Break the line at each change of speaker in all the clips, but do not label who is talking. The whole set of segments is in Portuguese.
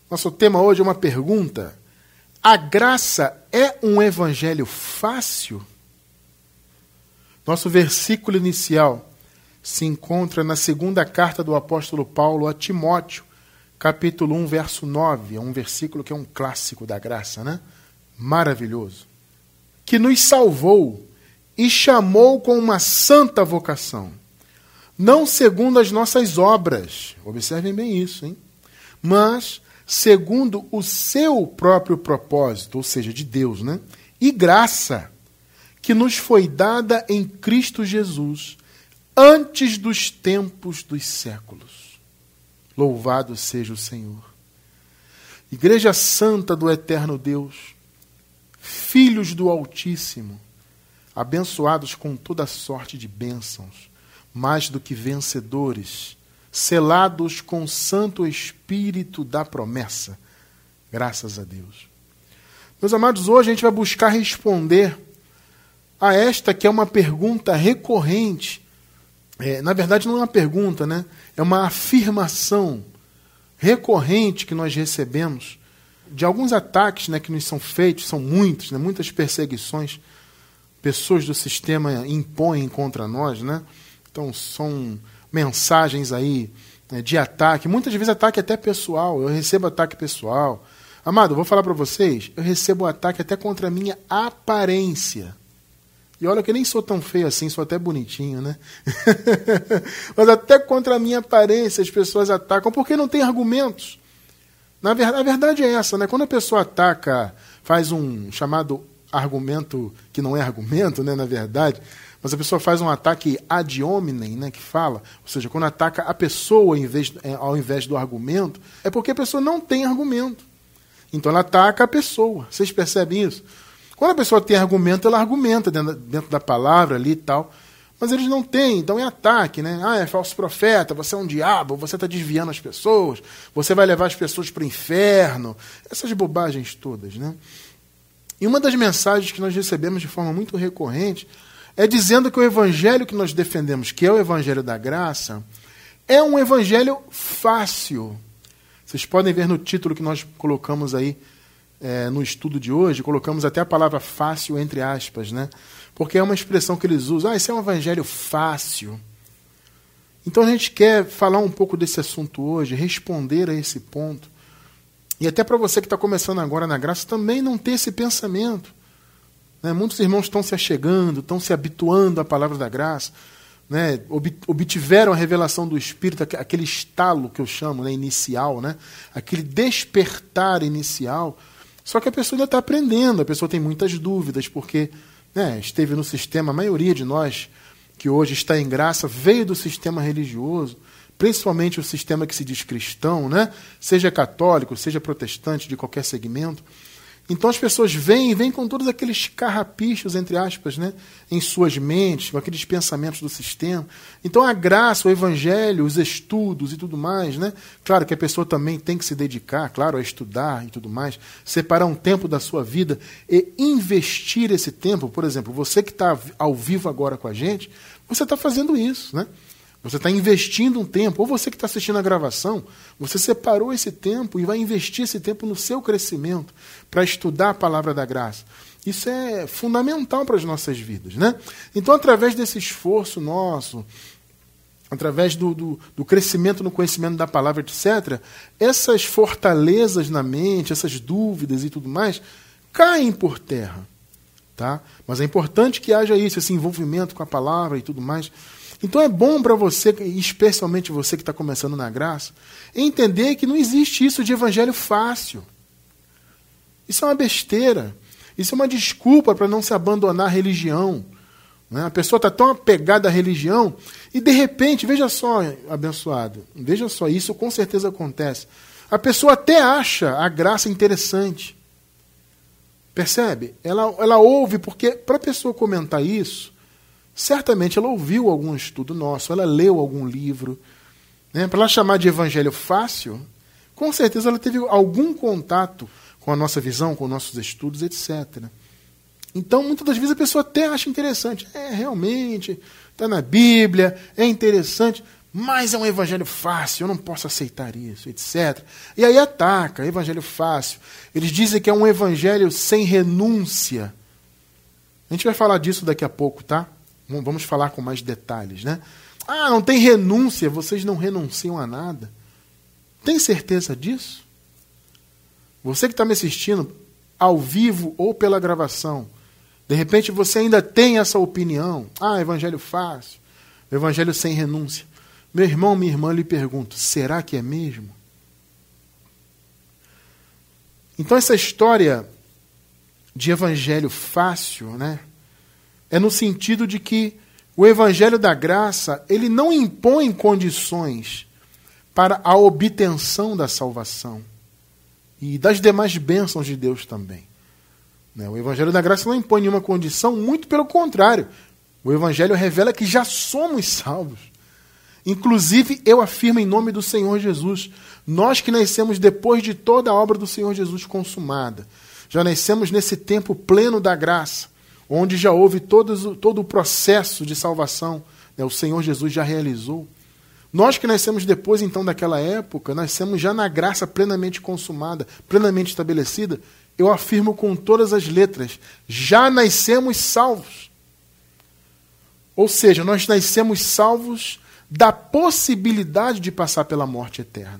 Nosso tema hoje é uma pergunta. A graça é um evangelho fácil? Nosso versículo inicial se encontra na segunda carta do apóstolo Paulo a Timóteo, capítulo 1, verso 9. É um versículo que é um clássico da graça, né? Maravilhoso. Que nos salvou e chamou com uma santa vocação, não segundo as nossas obras, observem bem isso, hein? Mas segundo o seu próprio propósito, ou seja, de Deus, né? E graça, que nos foi dada em Cristo Jesus, antes dos tempos dos séculos. Louvado seja o Senhor. Igreja Santa do Eterno Deus, filhos do Altíssimo, abençoados com toda sorte de bênçãos, mais do que vencedores, selados com o Santo Espírito da promessa. Graças a Deus. Meus amados, hoje a gente vai buscar responder a esta que é uma pergunta recorrente. Na verdade, não é uma pergunta, né? É uma afirmação recorrente que nós recebemos de alguns ataques, né, que nos são feitos, são muitos, né, muitas perseguições, pessoas do sistema impõem contra nós, né? Então, são mensagens aí, né, de ataque. Muitas vezes ataque até pessoal. Eu recebo ataque pessoal. Amado, eu vou falar para vocês, eu recebo ataque até contra a minha aparência. E olha que eu nem sou tão feio assim, sou até bonitinho, né? Mas até contra a minha aparência as pessoas atacam, porque não tem argumentos. A verdade é essa, né? Quando a pessoa ataca, faz um chamado argumento que não é argumento, né, na verdade, mas a pessoa faz um ataque ad hominem, né, que fala, ou seja, quando ataca a pessoa ao invés do argumento, é porque a pessoa não tem argumento. Então ela ataca a pessoa. Vocês percebem isso? Quando a pessoa tem argumento, ela argumenta dentro da palavra ali e tal, mas eles não têm, então é ataque, né? Ah, é falso profeta, você é um diabo, você está desviando as pessoas, você vai levar as pessoas para o inferno, essas bobagens todas, né? E uma das mensagens que nós recebemos de forma muito recorrente é dizendo que o evangelho que nós defendemos, que é o evangelho da graça, é um evangelho fácil. Vocês podem ver no título que nós colocamos aí no estudo de hoje, colocamos até a palavra fácil entre aspas, né? Porque é uma expressão que eles usam. Esse é um evangelho fácil. Então a gente quer falar um pouco desse assunto hoje, responder a esse ponto. E até para você que está começando agora na graça, também não ter esse pensamento. Né? Muitos irmãos estão se achegando, estão se habituando à palavra da graça, né? Obtiveram a revelação do Espírito, aquele estalo que eu chamo, né, inicial, né? Aquele despertar inicial. Só que a pessoa ainda está aprendendo, a pessoa tem muitas dúvidas, porque, né, esteve no sistema, a maioria de nós que hoje está em graça veio do sistema religioso, principalmente o sistema que se diz cristão, né? Seja católico, seja protestante, de qualquer segmento. Então as pessoas vêm com todos aqueles carrapichos, entre aspas, né, em suas mentes, com aqueles pensamentos do sistema. Então a graça, o evangelho, os estudos e tudo mais, né? Claro que a pessoa também tem que se dedicar, claro, a estudar e tudo mais, separar um tempo da sua vida e investir esse tempo. Por exemplo, você que está ao vivo agora com a gente, você está fazendo isso, né? Você está investindo um tempo, ou você que está assistindo a gravação, você separou esse tempo e vai investir esse tempo no seu crescimento, para estudar a palavra da graça. Isso é fundamental para as nossas vidas, né? Então, através desse esforço nosso, através do crescimento no conhecimento da palavra, etc., essas fortalezas na mente, essas dúvidas e tudo mais, caem por terra. Tá? Mas é importante que haja isso, esse envolvimento com a palavra e tudo mais. Então é bom para você, especialmente você que está começando na graça, entender que não existe isso de evangelho fácil. Isso é uma besteira. Isso é uma desculpa para não se abandonar a religião. Né? A pessoa está tão apegada à religião e, de repente, veja só, abençoado, veja só, isso com certeza acontece. A pessoa até acha a graça interessante. Percebe? Ela ouve, porque para a pessoa comentar isso, certamente ela ouviu algum estudo nosso, ela leu algum livro. Né? Para ela chamar de evangelho fácil, com certeza ela teve algum contato com a nossa visão, com nossos estudos, etc. Então, muitas das vezes a pessoa até acha interessante. Realmente, está na Bíblia, é interessante, mas é um evangelho fácil, eu não posso aceitar isso, etc. E aí ataca, evangelho fácil. Eles dizem que é um evangelho sem renúncia. A gente vai falar disso daqui a pouco, tá? Vamos falar com mais detalhes, né? Ah, não tem renúncia, vocês não renunciam a nada. Tem certeza disso? Você que está me assistindo, ao vivo ou pela gravação, de repente você ainda tem essa opinião. Ah, evangelho fácil, evangelho sem renúncia. Meu irmão, minha irmã, lhe pergunto, será que é mesmo? Então essa história de evangelho fácil, né, é no sentido de que o evangelho da graça, ele não impõe condições para a obtenção da salvação e das demais bênçãos de Deus também. O evangelho da graça não impõe nenhuma condição, muito pelo contrário. O evangelho revela que já somos salvos. Inclusive, eu afirmo em nome do Senhor Jesus, nós que nascemos depois de toda a obra do Senhor Jesus consumada, já nascemos nesse tempo pleno da graça, onde já houve todo o processo de salvação, o Senhor Jesus já realizou. Nós que nascemos depois, então, daquela época, nascemos já na graça plenamente consumada, plenamente estabelecida, eu afirmo com todas as letras, já nascemos salvos. Ou seja, nós nascemos salvos da possibilidade de passar pela morte eterna.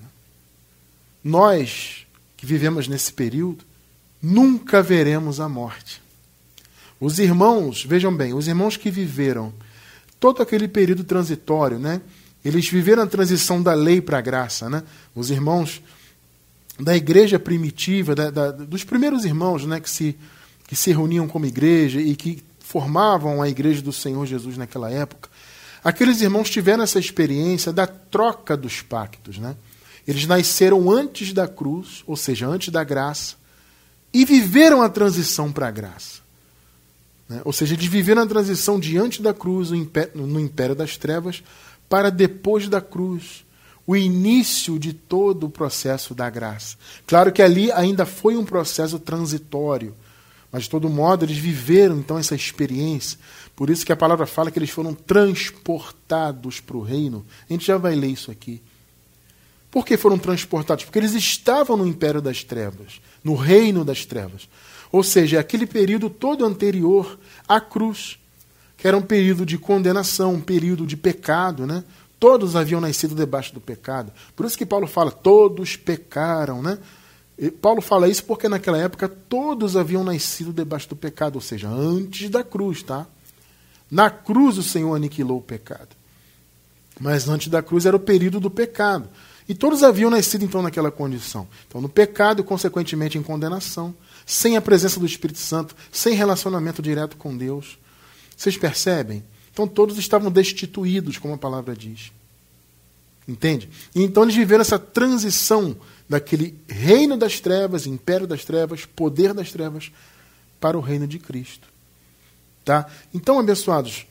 Nós, que vivemos nesse período, nunca veremos a morte. Os irmãos, vejam bem, os irmãos que viveram todo aquele período transitório, né? Eles viveram a transição da lei para a graça, né? Os irmãos da igreja primitiva, dos primeiros irmãos, né, que se reuniam como igreja e que formavam a igreja do Senhor Jesus naquela época, aqueles irmãos tiveram essa experiência da troca dos pactos, né? Eles nasceram antes da cruz, ou seja, antes da graça, e viveram a transição para a graça. Ou seja, eles viveram a transição diante da cruz, no império das trevas, para depois da cruz, o início de todo o processo da graça. Claro que ali ainda foi um processo transitório, mas de todo modo eles viveram então essa experiência. Por isso que a palavra fala que eles foram transportados para o reino. A gente já vai ler isso aqui. Por que foram transportados? Porque eles estavam no império das trevas, no reino das trevas. Ou seja, aquele período todo anterior à cruz, que era um período de condenação, um período de pecado, né? Todos haviam nascido debaixo do pecado. Por isso que Paulo fala, todos pecaram, né? E Paulo fala isso porque naquela época todos haviam nascido debaixo do pecado, ou seja, antes da cruz, tá? Na cruz o Senhor aniquilou o pecado. Mas antes da cruz era o período do pecado. E todos haviam nascido então naquela condição. Então no pecado e consequentemente em condenação, sem a presença do Espírito Santo, sem relacionamento direto com Deus. Vocês percebem? Então todos estavam destituídos, como a palavra diz. Entende? E então eles viveram essa transição daquele reino das trevas, império das trevas, poder das trevas, para o reino de Cristo. Tá? Então, abençoados,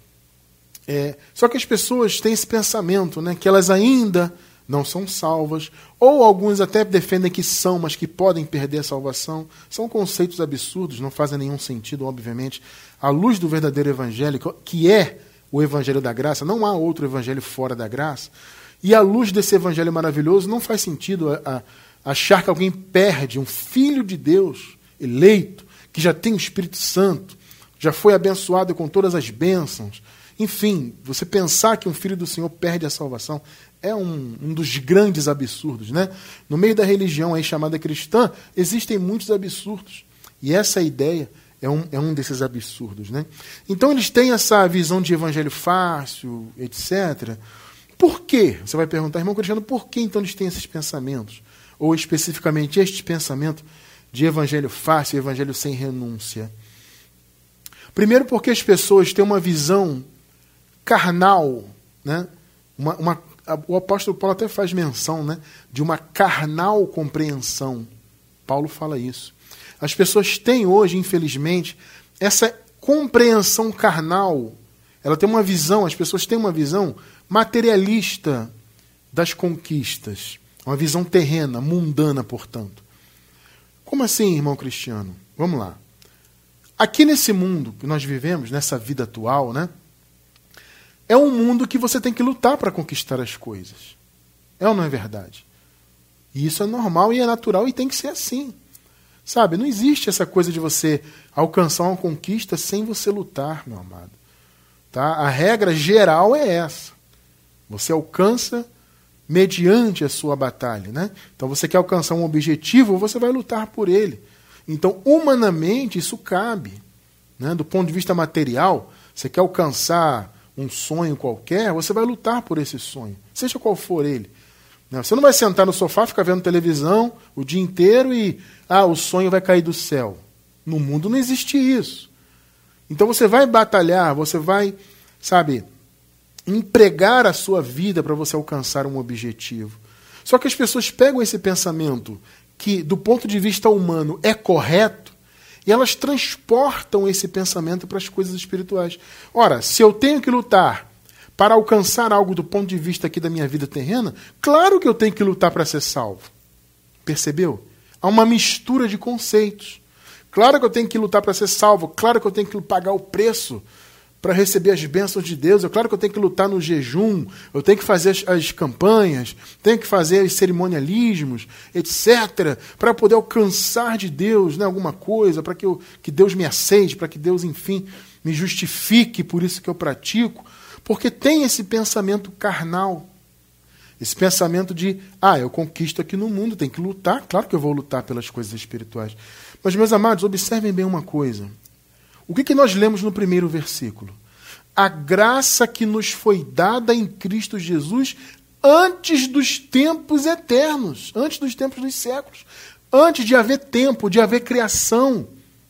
só que as pessoas têm esse pensamento, né, que elas ainda não são salvas, ou alguns até defendem que são, mas que podem perder a salvação. São conceitos absurdos, não fazem nenhum sentido, obviamente. À luz do verdadeiro evangelho, que é o evangelho da graça, não há outro evangelho fora da graça, e à luz desse evangelho maravilhoso, não faz sentido achar que alguém perde um filho de Deus, eleito, que já tem o Espírito Santo, já foi abençoado com todas as bênçãos. Enfim, você pensar que um filho do Senhor perde a salvação é um dos grandes absurdos, né? No meio da religião aí chamada cristã, existem muitos absurdos. E essa ideia é um desses absurdos, né? Então eles têm essa visão de evangelho fácil, etc. Por quê? Você vai perguntar, irmão Cristiano, por que então eles têm esses pensamentos? Ou especificamente este pensamento de evangelho fácil, evangelho sem renúncia? Primeiro porque as pessoas têm uma visão carnal, né? O apóstolo Paulo até faz menção, né, de uma carnal compreensão. Paulo fala isso. As pessoas têm hoje, infelizmente, essa compreensão carnal. Ela tem uma visão, as pessoas têm uma visão materialista das conquistas. Uma visão terrena, mundana, portanto. Como assim, irmão Cristiano? Vamos lá. Aqui nesse mundo que nós vivemos, nessa vida atual, né, é um mundo que você tem que lutar para conquistar as coisas. É ou não é verdade? E isso é normal e é natural e tem que ser assim. Sabe, não existe essa coisa de você alcançar uma conquista sem você lutar, meu amado. Tá? A regra geral é essa. Você alcança mediante a sua batalha, né? Então você quer alcançar um objetivo, você vai lutar por ele. Então, humanamente, isso cabe. Né? Do ponto de vista material, você quer alcançar um sonho qualquer, você vai lutar por esse sonho, seja qual for ele. Você não vai sentar no sofá, ficar vendo televisão o dia inteiro e o sonho vai cair do céu. No mundo não existe isso. Então você vai batalhar, você vai, empregar a sua vida para você alcançar um objetivo. Só que as pessoas pegam esse pensamento que, do ponto de vista humano, é correto, e elas transportam esse pensamento para as coisas espirituais. Ora, se eu tenho que lutar para alcançar algo do ponto de vista aqui da minha vida terrena, claro que eu tenho que lutar para ser salvo. Percebeu? Há uma mistura de conceitos. Claro que eu tenho que lutar para ser salvo, claro que eu tenho que pagar o preço para receber as bênçãos de Deus, é claro que eu tenho que lutar no jejum, eu tenho que fazer as campanhas, tenho que fazer os cerimonialismos, etc., para poder alcançar de Deus, né, alguma coisa, para que Deus me aceite, para que Deus, enfim, me justifique por isso que eu pratico, porque tem esse pensamento carnal, esse pensamento de, eu conquisto aqui no mundo, tenho que lutar, claro que eu vou lutar pelas coisas espirituais. Mas, meus amados, observem bem uma coisa. O que nós lemos no primeiro versículo? A graça que nos foi dada em Cristo Jesus antes dos tempos eternos, antes dos tempos dos séculos, antes de haver tempo, de haver criação.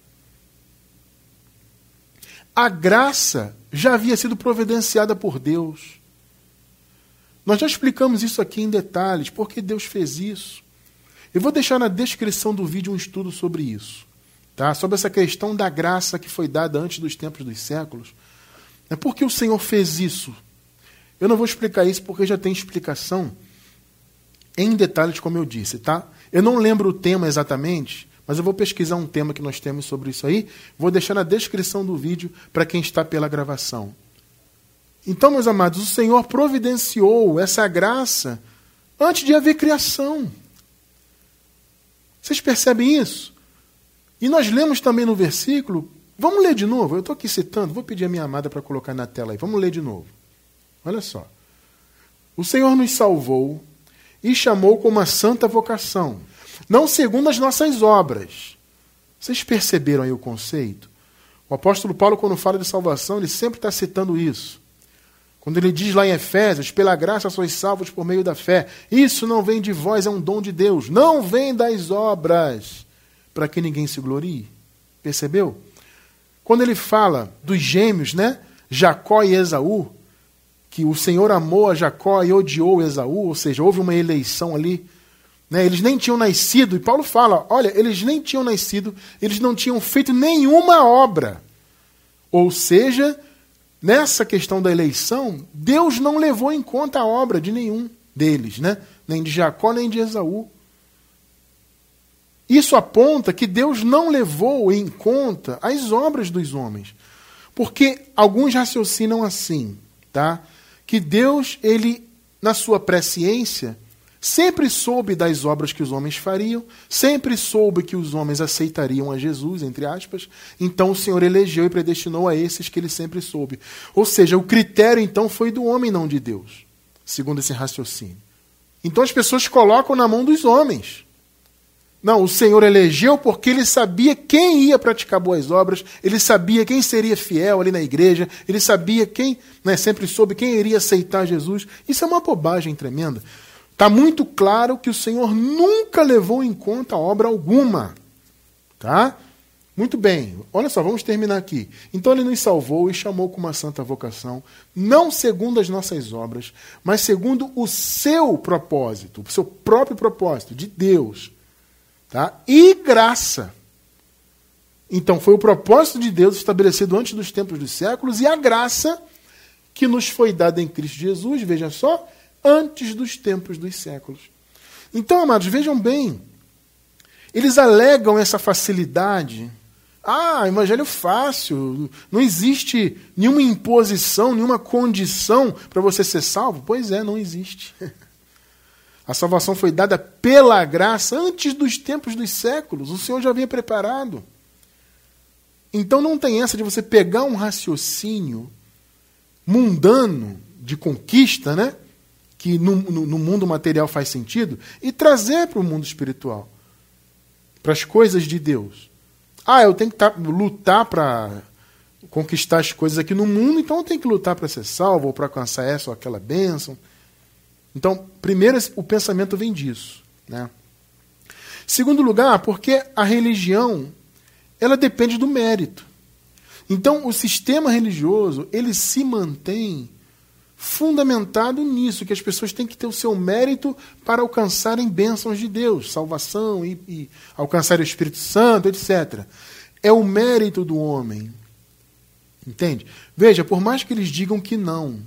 A graça já havia sido providenciada por Deus. Nós já explicamos isso aqui em detalhes, porque Deus fez isso. Eu vou deixar na descrição do vídeo um estudo sobre isso. Tá? Sobre essa questão da graça que foi dada antes dos tempos dos séculos. Por que o Senhor fez isso? Eu não vou explicar isso porque já tem explicação em detalhes, como eu disse. Tá? Eu não lembro o tema exatamente, mas eu vou pesquisar um tema que nós temos sobre isso aí. Vou deixar na descrição do vídeo para quem está pela gravação. Então, meus amados, o Senhor providenciou essa graça antes de haver criação. Vocês percebem isso? E nós lemos também no versículo, vamos ler de novo, eu estou aqui citando, vou pedir a minha amada para colocar na tela aí, vamos ler de novo. Olha só. O Senhor nos salvou e chamou com uma santa vocação, não segundo as nossas obras. Vocês perceberam aí o conceito? O apóstolo Paulo, quando fala de salvação, ele sempre está citando isso. Quando ele diz lá em Efésios, pela graça sois salvos por meio da fé. Isso não vem de vós, é um dom de Deus. Não vem das obras, para que ninguém se glorie. Percebeu? Quando ele fala dos gêmeos, né? Jacó e Esaú, que o Senhor amou a Jacó e odiou Esaú, ou seja, houve uma eleição ali. Né? Eles nem tinham nascido, e Paulo fala, olha, eles nem tinham nascido, eles não tinham feito nenhuma obra. Ou seja, nessa questão da eleição, Deus não levou em conta a obra de nenhum deles, né? Nem de Jacó, nem de Esaú. Isso aponta que Deus não levou em conta as obras dos homens. Porque alguns raciocinam assim, tá? Que Deus, ele, na sua presciência, sempre soube das obras que os homens fariam, sempre soube que os homens aceitariam a Jesus, entre aspas, então o Senhor elegeu e predestinou a esses que ele sempre soube. Ou seja, o critério então foi do homem, não de Deus, segundo esse raciocínio. Então as pessoas colocam na mão dos homens. Não, o Senhor elegeu porque ele sabia quem ia praticar boas obras, ele sabia quem seria fiel ali na igreja, ele sabia quem, sempre soube quem iria aceitar Jesus. Isso é uma bobagem tremenda. Está muito claro que o Senhor nunca levou em conta obra alguma. Tá? Muito bem, olha só, vamos terminar aqui. Então ele nos salvou e chamou com uma santa vocação, não segundo as nossas obras, mas segundo o seu propósito, o seu próprio propósito, de Deus. Tá? E graça. Então foi o propósito de Deus estabelecido antes dos tempos dos séculos e a graça que nos foi dada em Cristo Jesus, veja só, antes dos tempos dos séculos. Então, amados, vejam bem, eles alegam essa facilidade. Evangelho fácil, não existe nenhuma imposição, nenhuma condição para você ser salvo. Pois é, não existe. A salvação foi dada pela graça antes dos tempos dos séculos. O Senhor já havia preparado. Então não tem essa de você pegar um raciocínio mundano de conquista, né? Que no mundo material faz sentido, e trazer para o mundo espiritual, para as coisas de Deus. Eu tenho que lutar para conquistar as coisas aqui no mundo, então eu tenho que lutar para ser salvo, ou para alcançar essa ou aquela bênção. Então, primeiro, o pensamento vem disso, né? Segundo lugar, porque a religião, ela depende do mérito. Então, o sistema religioso, ele se mantém fundamentado nisso, que as pessoas têm que ter o seu mérito para alcançarem bênçãos de Deus, salvação e alcançar o Espírito Santo, etc. É o mérito do homem. Entende? Veja, por mais que eles digam que não,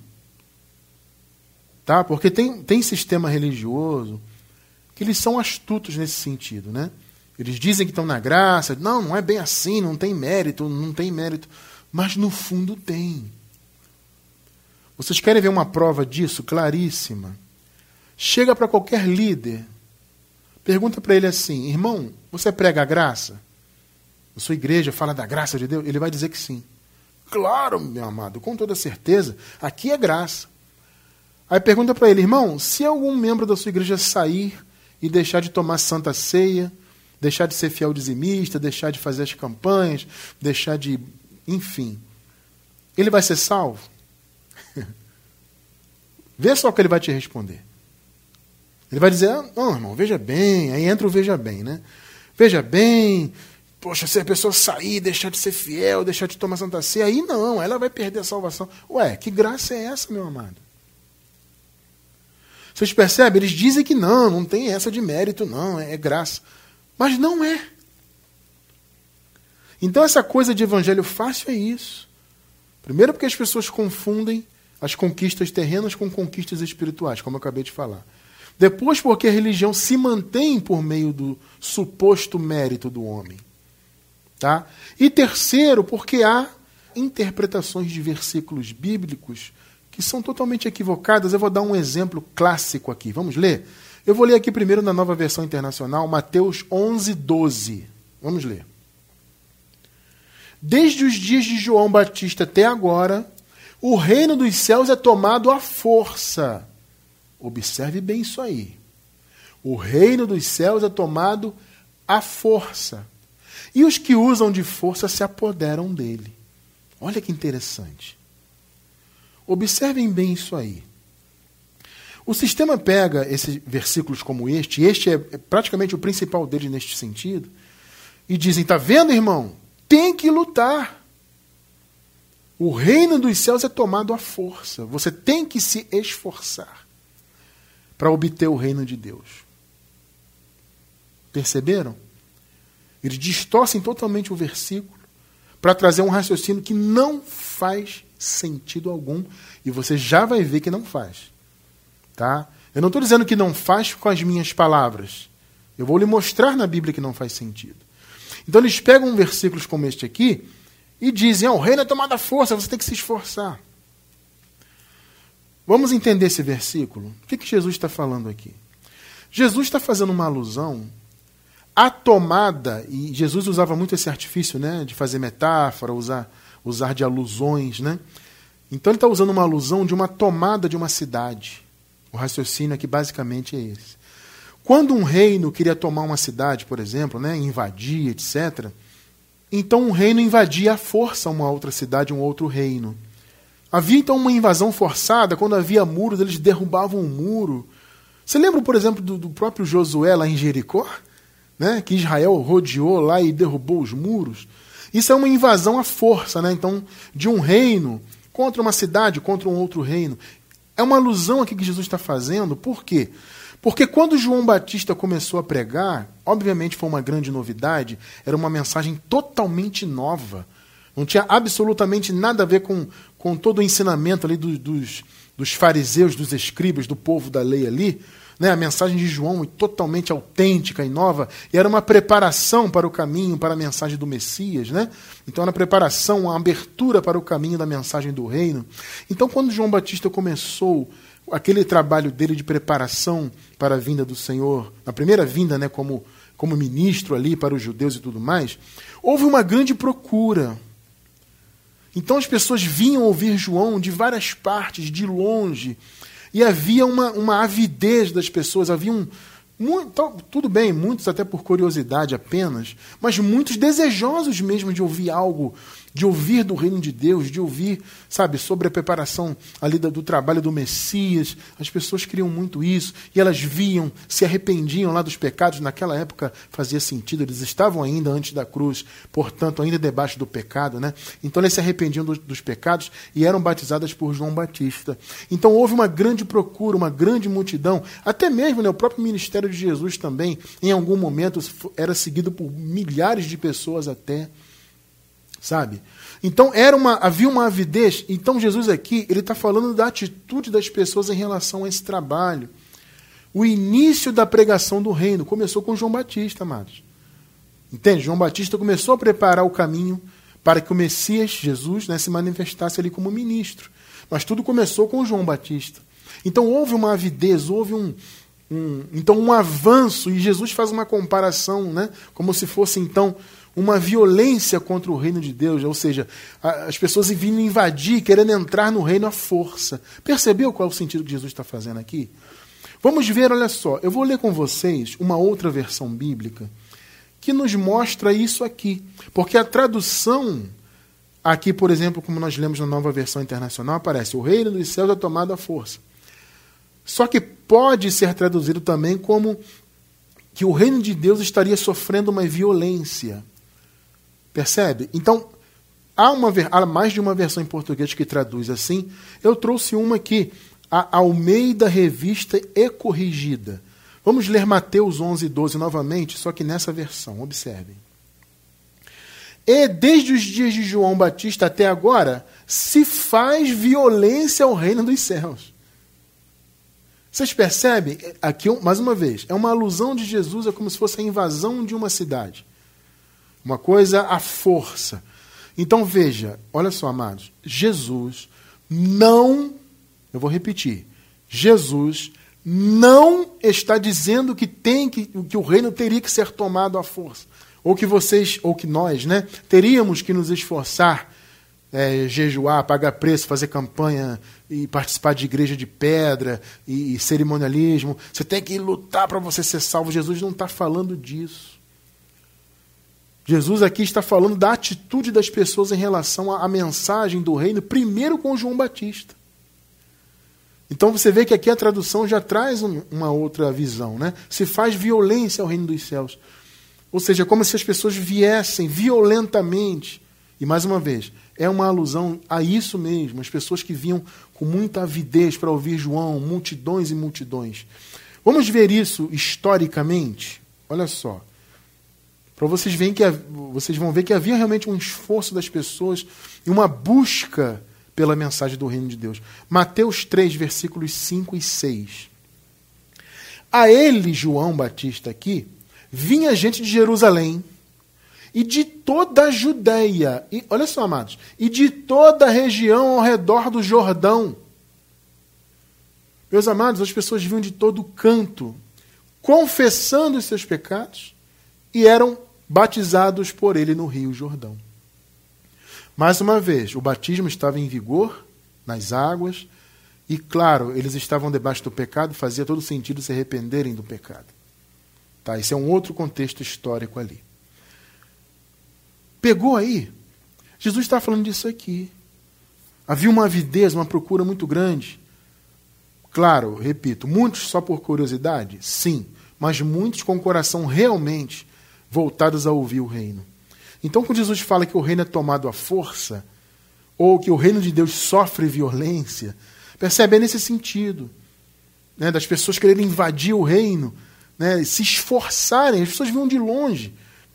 tá? Porque tem sistema religioso que eles são astutos nesse sentido, né? Eles dizem que estão na graça, não é bem assim, não tem mérito, mas no fundo tem. Vocês querem ver uma prova disso claríssima? Chega para qualquer líder, pergunta para ele assim: irmão, você prega a graça? A sua igreja fala da graça de Deus? Ele vai dizer que sim. Claro, meu amado, com toda certeza, aqui é graça. Aí pergunta para ele: irmão, se algum membro da sua igreja sair e deixar de tomar santa ceia, deixar de ser fiel dizimista, deixar de fazer as campanhas, enfim, ele vai ser salvo? Vê só o que ele vai te responder. Ele vai dizer: não, irmão, veja bem. Aí entra o veja bem, né? Veja bem, poxa, se a pessoa sair, deixar de ser fiel, deixar de tomar santa ceia, aí não, ela vai perder a salvação. Ué, que graça é essa, meu amado? Vocês percebem? Eles dizem que não tem essa de mérito, não, é graça. Mas não é. Então essa coisa de evangelho fácil é isso. Primeiro porque as pessoas confundem as conquistas terrenas com conquistas espirituais, como eu acabei de falar. Depois porque a religião se mantém por meio do suposto mérito do homem. Tá? E terceiro, porque há interpretações de versículos bíblicos que são totalmente equivocadas. Eu vou dar um exemplo clássico aqui. Vamos ler? Eu vou ler aqui primeiro na Nova Versão Internacional, Mateus 11:12. Vamos ler. Desde os dias de João Batista até agora, o reino dos céus é tomado à força. Observe bem isso aí. O reino dos céus é tomado à força. E os que usam de força se apoderam dele. Olha que interessante. Observem bem isso aí. O sistema pega esses versículos como este é praticamente o principal deles neste sentido, e dizem: está vendo, irmão? Tem que lutar. O reino dos céus é tomado à força. Você tem que se esforçar para obter o reino de Deus. Perceberam? Eles distorcem totalmente o versículo para trazer um raciocínio que não faz sentido algum, e você já vai ver que não faz. Tá? Eu não estou dizendo que não faz com as minhas palavras. Eu vou lhe mostrar na Bíblia que não faz sentido. Então eles pegam versículos como este aqui e dizem: o reino é tomado à força, você tem que se esforçar. Vamos entender esse versículo? O que Jesus está falando aqui? Jesus está fazendo uma alusão à tomada, e Jesus usava muito esse artifício, né, de fazer metáfora, usar de alusões, né? Então ele está usando uma alusão de uma tomada de uma cidade. O raciocínio aqui basicamente é esse. Quando um reino queria tomar uma cidade, por exemplo, né, invadir, etc., então um reino invadia à força uma outra cidade, um outro reino. Havia então uma invasão forçada. Quando havia muros, eles derrubavam um muro. Você lembra, por exemplo, do próprio Josué lá em Jericó? Né, que Israel rodeou lá e derrubou os muros? Isso é uma invasão à força, né? Então, de um reino contra uma cidade, contra um outro reino. É uma alusão aqui que Jesus está fazendo. Por quê? Porque quando João Batista começou a pregar, obviamente foi uma grande novidade, era uma mensagem totalmente nova. Não tinha absolutamente nada a ver com todo o ensinamento ali dos fariseus, dos escribas, do povo da lei ali. né? A mensagem de João é totalmente autêntica e nova, e era uma preparação para o caminho, para a mensagem do Messias, né? Então era a preparação, uma abertura para o caminho da mensagem do reino. Então quando João Batista começou aquele trabalho dele de preparação para a vinda do Senhor, na primeira vinda, né, como ministro ali para os judeus e tudo mais, houve uma grande procura. Então as pessoas vinham ouvir João de várias partes, de longe, e havia uma avidez das pessoas, havia tudo bem, muitos até por curiosidade apenas, mas muitos desejosos mesmo de ouvir algo, de ouvir do reino de Deus, de ouvir, sabe, sobre a preparação ali do trabalho do Messias. As pessoas queriam muito isso, e elas viam, se arrependiam lá dos pecados. Naquela época fazia sentido, eles estavam ainda antes da cruz, portanto ainda debaixo do pecado, né? Então eles se arrependiam dos pecados e eram batizadas por João Batista. Então houve uma grande procura, uma grande multidão, até mesmo, né, o próprio ministério de Jesus também, em algum momento, era seguido por milhares de pessoas até, sabe? Então havia uma avidez. Então Jesus aqui, ele está falando da atitude das pessoas em relação a esse trabalho. O início da pregação do reino começou com João Batista, amados. Entende? João Batista começou a preparar o caminho para que o Messias, Jesus, né, se manifestasse ali como ministro. Mas tudo começou com João Batista. Então houve uma avidez, houve um avanço, e Jesus faz uma comparação, né, como se fosse então uma violência contra o reino de Deus, ou seja, as pessoas vinham invadir, querendo entrar no reino à força. Percebeu qual é o sentido que Jesus está fazendo aqui? Vamos ver, olha só, eu vou ler com vocês uma outra versão bíblica que nos mostra isso aqui, porque a tradução aqui, por exemplo, como nós lemos na Nova Versão Internacional, aparece: o reino dos céus é tomado à força. Só que pode ser traduzido também como que o reino de Deus estaria sofrendo uma violência. Percebe? Então, há mais de uma versão em português que traduz assim. Eu trouxe uma aqui, a Almeida Revista e Corrigida. Vamos ler Mateus 11:12 novamente, só que nessa versão. Observem. E desde os dias de João Batista até agora, se faz violência ao reino dos céus. Vocês percebem? Aqui, mais uma vez, é uma alusão de Jesus, é como se fosse a invasão de uma cidade. Uma coisa à força. Então veja, olha só, amados, Jesus não, eu vou repetir, Jesus não está dizendo que o reino teria que ser tomado à força. Ou que nós, né, teríamos que nos esforçar, jejuar, pagar preço, fazer campanha e participar de igreja de pedra e cerimonialismo. Você tem que lutar para você ser salvo. Jesus não está falando disso. Jesus aqui está falando da atitude das pessoas em relação à mensagem do reino, primeiro com João Batista. Então você vê que aqui a tradução já traz uma outra visão, né? Se faz violência ao reino dos céus. Ou seja, como se as pessoas viessem violentamente. E mais uma vez, é uma alusão a isso mesmo, as pessoas que vinham com muita avidez para ouvir João, multidões e multidões. Vamos ver isso historicamente? Olha só. Para vocês vão ver que havia realmente um esforço das pessoas e uma busca pela mensagem do reino de Deus. Mateus 3, versículos 5 e 6. A ele, João Batista aqui, vinha gente de Jerusalém e de toda a Judéia, e olha só, amados, e de toda a região ao redor do Jordão. Meus amados, as pessoas vinham de todo canto, confessando os seus pecados, e eram batizados por ele no Rio Jordão. Mais uma vez, o batismo estava em vigor nas águas, e claro, eles estavam debaixo do pecado, fazia todo sentido se arrependerem do pecado. Tá, esse é um outro contexto histórico ali. Pegou aí? Jesus está falando disso aqui. Havia uma avidez, uma procura muito grande. Claro, repito, muitos só por curiosidade? Sim, mas muitos com o coração realmente voltados a ouvir o reino. Então, quando Jesus fala que o reino é tomado à força, ou que o reino de Deus sofre violência, percebe? É nesse sentido, né, das pessoas quererem invadir o reino, né, se esforçarem. As pessoas vinham de longe.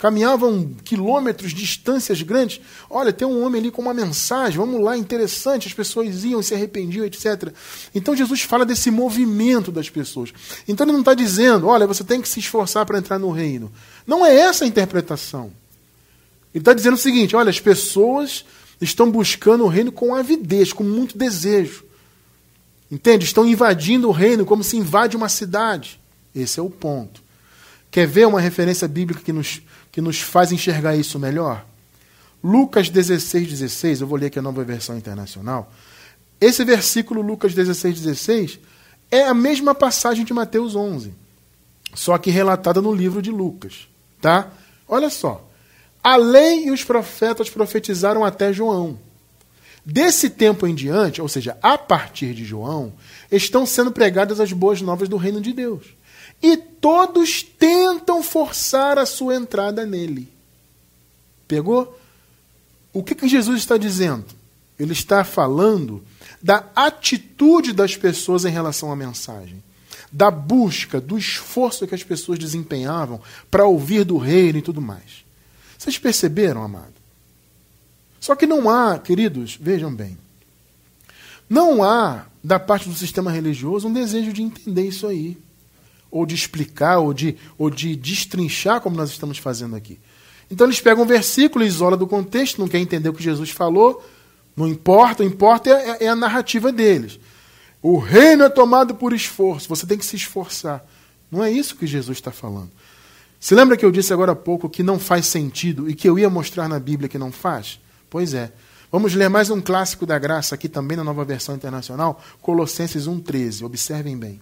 caminhavam quilômetros, distâncias grandes. Olha, tem um homem ali com uma mensagem, vamos lá, interessante, as pessoas iam, se arrependiam, etc. Então Jesus fala desse movimento das pessoas. Então ele não está dizendo, olha, você tem que se esforçar para entrar no reino. Não é essa a interpretação. Ele está dizendo o seguinte, olha, as pessoas estão buscando o reino com avidez, com muito desejo. Entende? Estão invadindo o reino como se invade uma cidade. Esse é o ponto. Quer ver uma referência bíblica que nos faz enxergar isso melhor? Lucas 16:16, eu vou ler aqui a Nova Versão Internacional. Esse versículo, Lucas 16:16, é a mesma passagem de Mateus 11, só que relatada no livro de Lucas. Tá? Olha só. A lei e os profetas profetizaram até João. Desse tempo em diante, ou seja, a partir de João, estão sendo pregadas as boas novas do reino de Deus. E todos tentam forçar a sua entrada nele. Pegou? O que Jesus está dizendo? Ele está falando da atitude das pessoas em relação à mensagem. Da busca, do esforço que as pessoas desempenhavam para ouvir do reino e tudo mais. Vocês perceberam, amado? Só que não há, queridos, vejam bem, não há, da parte do sistema religioso, um desejo de entender isso aí. Ou de explicar, ou de destrinchar, como nós estamos fazendo aqui. Então eles pegam um versículo, isolam do contexto, não quer entender o que Jesus falou, não importa, o que importa é a narrativa deles. O reino é tomado por esforço, você tem que se esforçar. Não é isso que Jesus está falando. Se lembra que eu disse agora há pouco que não faz sentido e que eu ia mostrar na Bíblia que não faz? Pois é. Vamos ler mais um clássico da graça aqui também na Nova Versão Internacional, Colossenses 1,13. Observem bem.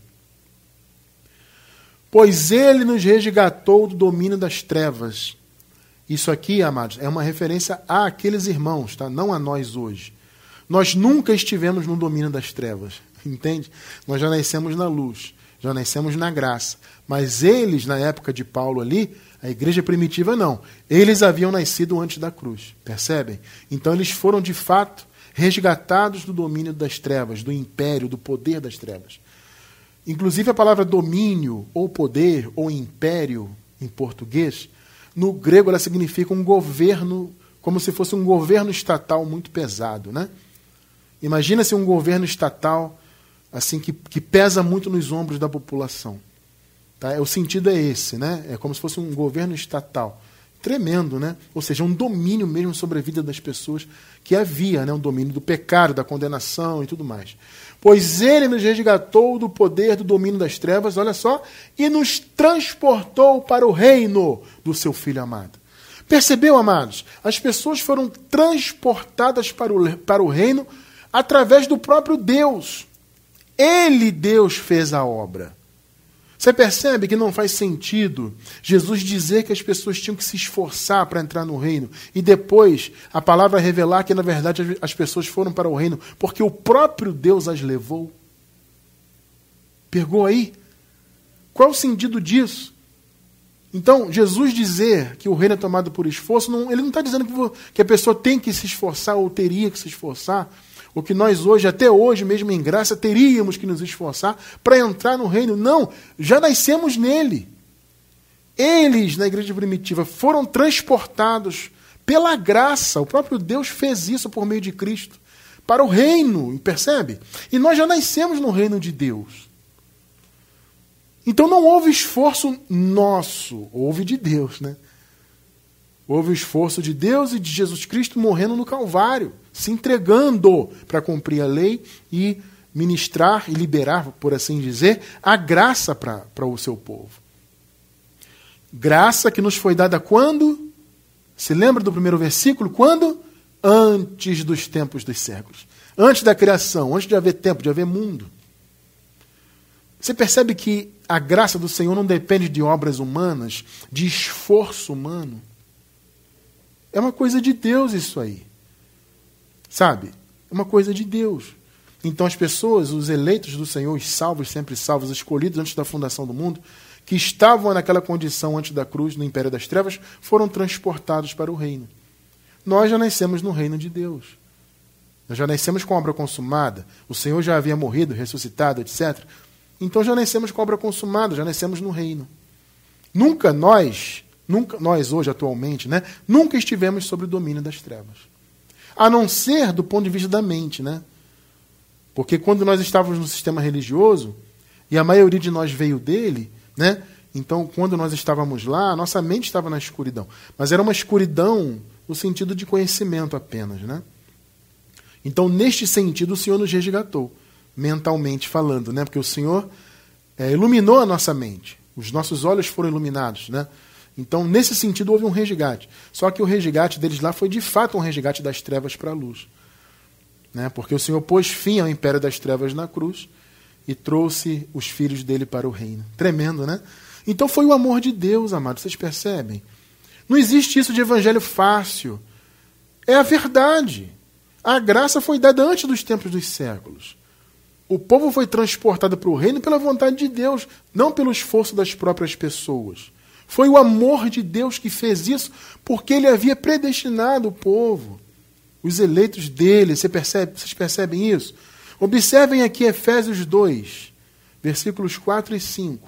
Pois ele nos resgatou do domínio das trevas. Isso aqui, amados, é uma referência àqueles irmãos, tá? Não a nós hoje. Nós nunca estivemos no domínio das trevas, entende? Nós já nascemos na luz, já nascemos na graça. Mas eles, na época de Paulo ali, a igreja primitiva não. Eles haviam nascido antes da cruz, percebem? Então eles foram, de fato, resgatados do domínio das trevas, do império, do poder das trevas. Inclusive a palavra domínio, ou poder, ou império, em português, no grego ela significa um governo, como se fosse um governo estatal muito pesado, né? Imagina-se um governo estatal assim que pesa muito nos ombros da população. Tá? O sentido é esse, né? É como se fosse um governo estatal. Tremendo, né? Ou seja, um domínio mesmo sobre a vida das pessoas que havia, né? Um domínio do pecado, da condenação e tudo mais. Pois ele nos resgatou do poder do domínio das trevas, olha só, e nos transportou para o reino do seu Filho amado. Percebeu, amados? As pessoas foram transportadas para o reino através do próprio Deus. Ele, Deus, fez a obra. Você percebe que não faz sentido Jesus dizer que as pessoas tinham que se esforçar para entrar no reino e depois a palavra revelar que, na verdade, as pessoas foram para o reino porque o próprio Deus as levou? Pegou aí? Qual é o sentido disso? Então, Jesus dizer que o reino é tomado por esforço, ele não está dizendo que a pessoa tem que se esforçar ou teria que se esforçar, ou que nós hoje, até hoje mesmo em graça, teríamos que nos esforçar para entrar no reino. Não, já nascemos nele. Eles, na igreja primitiva, foram transportados pela graça. O próprio Deus fez isso por meio de Cristo, para o reino, percebe? E nós já nascemos no reino de Deus. Então não houve esforço nosso, houve de Deus, né? Houve o esforço de Deus e de Jesus Cristo morrendo no Calvário, se entregando para cumprir a lei e ministrar e liberar, por assim dizer, a graça para o seu povo. Graça que nos foi dada quando? Se lembra do primeiro versículo? Quando? Antes dos tempos dos séculos. Antes da criação, antes de haver tempo, de haver mundo. Você percebe que a graça do Senhor não depende de obras humanas, de esforço humano? É uma coisa de Deus isso aí. Sabe? É uma coisa de Deus. Então as pessoas, os eleitos do Senhor, os salvos, sempre salvos, escolhidos antes da fundação do mundo, que estavam naquela condição antes da cruz, no império das trevas, foram transportados para o reino. Nós já nascemos no reino de Deus. Nós já nascemos com a obra consumada. O Senhor já havia morrido, ressuscitado, etc. Então já nascemos com a obra consumada, já nascemos no reino. Nunca nós hoje, atualmente, né, nunca estivemos sob o domínio das trevas. A não ser do ponto de vista da mente, né? Porque quando nós estávamos no sistema religioso, e a maioria de nós veio dele, né? Então, quando nós estávamos lá, a nossa mente estava na escuridão. Mas era uma escuridão no sentido de conhecimento apenas, né? Então, neste sentido, o Senhor nos resgatou, mentalmente falando, né? Porque o Senhor iluminou a nossa mente. Os nossos olhos foram iluminados, né? Então, nesse sentido, houve um resgate. Só que o resgate deles lá foi, de fato, um resgate das trevas para a luz. Né? Porque o Senhor pôs fim ao império das trevas na cruz e trouxe os filhos dele para o reino. Tremendo, né? Então foi o amor de Deus, amados. Vocês percebem? Não existe isso de evangelho fácil. É a verdade. A graça foi dada antes dos tempos dos séculos. O povo foi transportado para o reino pela vontade de Deus, não pelo esforço das próprias pessoas. Foi o amor de Deus que fez isso, porque ele havia predestinado o povo, os eleitos dele. Vocês percebem isso? Observem aqui Efésios 2, versículos 4 e 5.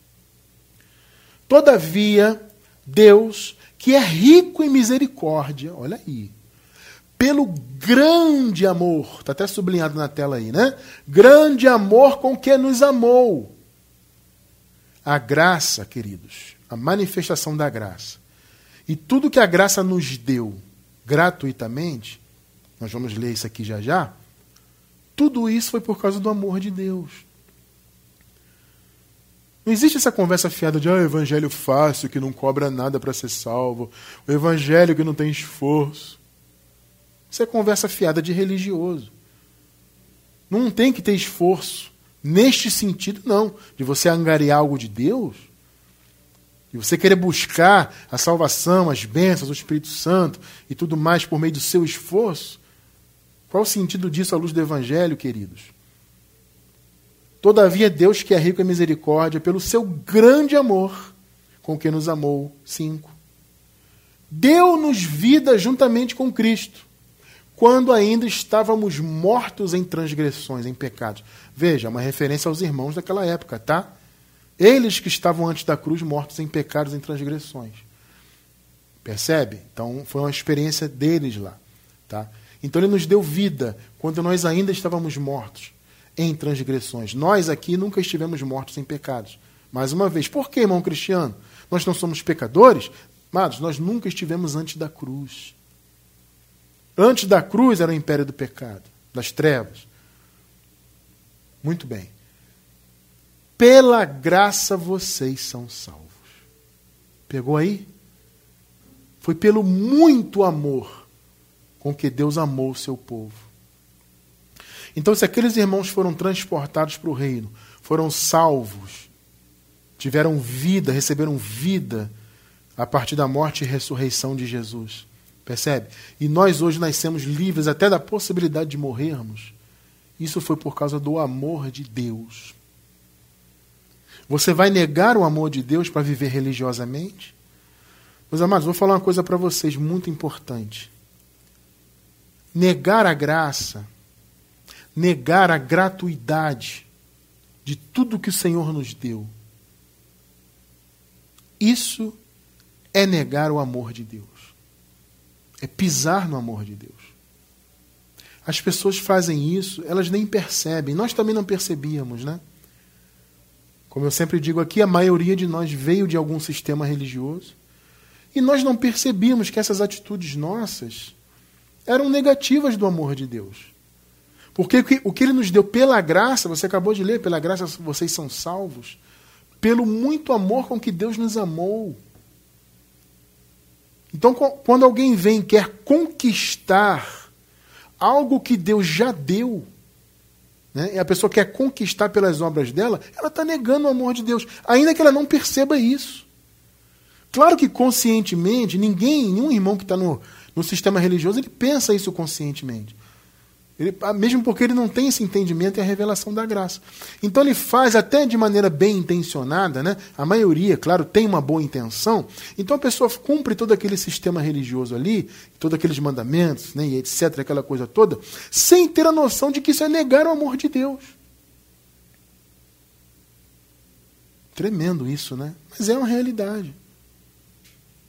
Todavia, Deus, que é rico em misericórdia, olha aí, pelo grande amor, está até sublinhado na tela aí, né? Grande amor com que nos amou. A graça, queridos, a manifestação da graça. E tudo que a graça nos deu gratuitamente, nós vamos ler isso aqui já já, tudo isso foi por causa do amor de Deus. Não existe essa conversa fiada de evangelho fácil, que não cobra nada para ser salvo, o evangelho que não tem esforço. Isso é conversa fiada de religioso. Não tem que ter esforço, neste sentido não, de você angariar algo de Deus, de você querer buscar a salvação, as bênçãos, o Espírito Santo e tudo mais por meio do seu esforço. Qual o sentido disso à luz do evangelho, queridos? Todavia, Deus, que é rico em misericórdia, pelo seu grande amor com que nos amou, 5, deu-nos vida juntamente com Cristo, quando ainda estávamos mortos em transgressões, em pecados. Veja, uma referência aos irmãos daquela época, tá? Eles que estavam antes da cruz mortos em pecados, em transgressões. Percebe? Então, foi uma experiência deles lá, tá? Então, ele nos deu vida quando nós ainda estávamos mortos em transgressões. Nós aqui nunca estivemos mortos em pecados. Mais uma vez, por que, irmão Cristiano? Nós não somos pecadores? Amados, nós nunca estivemos antes da cruz. Antes da cruz era o império do pecado, das trevas. Muito bem. Pela graça vocês são salvos. Pegou aí? Foi pelo muito amor com que Deus amou o seu povo. Então, se aqueles irmãos foram transportados para o reino, foram salvos, tiveram vida, receberam vida a partir da morte e ressurreição de Jesus, percebe? E nós hoje nascemos livres até da possibilidade de morrermos. Isso foi por causa do amor de Deus. Você vai negar o amor de Deus para viver religiosamente? Meus amados, vou falar uma coisa para vocês muito importante. Negar a graça, negar a gratuidade de tudo que o Senhor nos deu, isso é negar o amor de Deus. É pisar no amor de Deus. As pessoas fazem isso, elas nem percebem. Nós também não percebíamos, né? Como eu sempre digo aqui, a maioria de nós veio de algum sistema religioso e nós não percebíamos que essas atitudes nossas eram negativas do amor de Deus. Porque o que Ele nos deu pela graça, você acabou de ler, pela graça vocês são salvos, pelo muito amor com que Deus nos amou. Então, quando alguém vem e quer conquistar algo que Deus já deu, né, e a pessoa quer conquistar pelas obras dela, ela está negando o amor de Deus, ainda que ela não perceba isso. Claro que conscientemente, nenhum irmão que está no sistema religioso, ele pensa isso conscientemente. Mesmo porque ele não tem esse entendimento e a revelação da graça. Então ele faz até de maneira bem intencionada, né? A maioria, claro, tem uma boa intenção. Então a pessoa cumpre todo aquele sistema religioso ali, todos aqueles mandamentos, né, e etc., aquela coisa toda, sem ter a noção de que isso é negar o amor de Deus. Tremendo isso, né? Mas é uma realidade.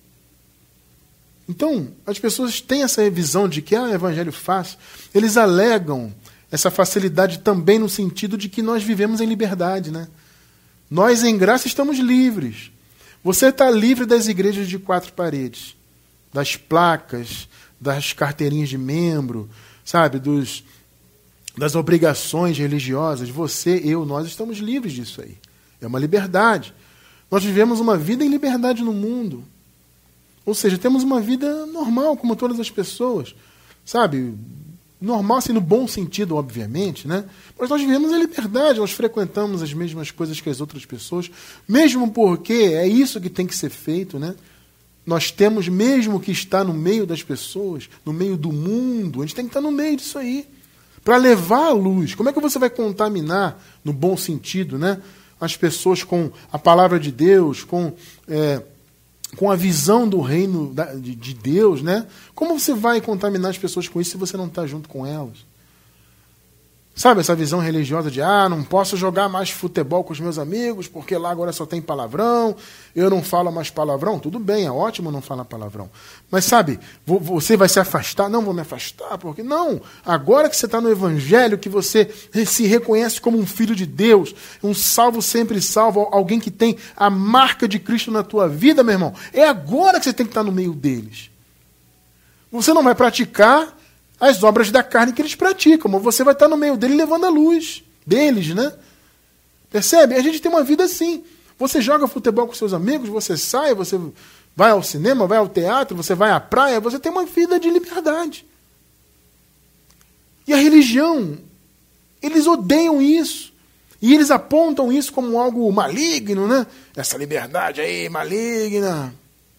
Então, as pessoas têm essa visão de que é evangelho fácil. Eles alegam essa facilidade também no sentido de que nós vivemos em liberdade, né? Nós, em graça, estamos livres. Você está livre das igrejas de 4 paredes, das placas, das carteirinhas de membro, sabe, das obrigações religiosas. Você, eu, nós estamos livres disso aí. É uma liberdade. Nós vivemos uma vida em liberdade no mundo. Ou seja, temos uma vida normal, como todas as pessoas. Sabe? Normal, assim, no bom sentido, obviamente, né? Mas nós vivemos em liberdade, nós frequentamos as mesmas coisas que as outras pessoas, mesmo porque é isso que tem que ser feito, né? Nós temos mesmo que estar no meio das pessoas, no meio do mundo, a gente tem que estar no meio disso aí, para levar a luz. Como é que você vai contaminar, no bom sentido, né, as pessoas com a palavra de Deus, com a visão do reino de Deus, né? Como você vai contaminar as pessoas com isso se você não está junto com elas? Sabe, essa visão religiosa de, não posso jogar mais futebol com os meus amigos, porque lá agora só tem palavrão, eu não falo mais palavrão. Tudo bem, é ótimo não falar palavrão. Mas sabe, você vai se afastar? Não, vou me afastar, porque não. Agora que você está no evangelho, que você se reconhece como um filho de Deus, um salvo sempre salvo, alguém que tem a marca de Cristo na tua vida, meu irmão, é agora que você tem que estar no meio deles. Você não vai praticar as obras da carne que eles praticam, mas você vai estar no meio dele levando a luz deles, né? Percebe? A gente tem uma vida assim. Você joga futebol com seus amigos, você sai, você vai ao cinema, vai ao teatro, você vai à praia, você tem uma vida de liberdade. E a religião, eles odeiam isso. E eles apontam isso como algo maligno, né? Essa liberdade aí, maligna.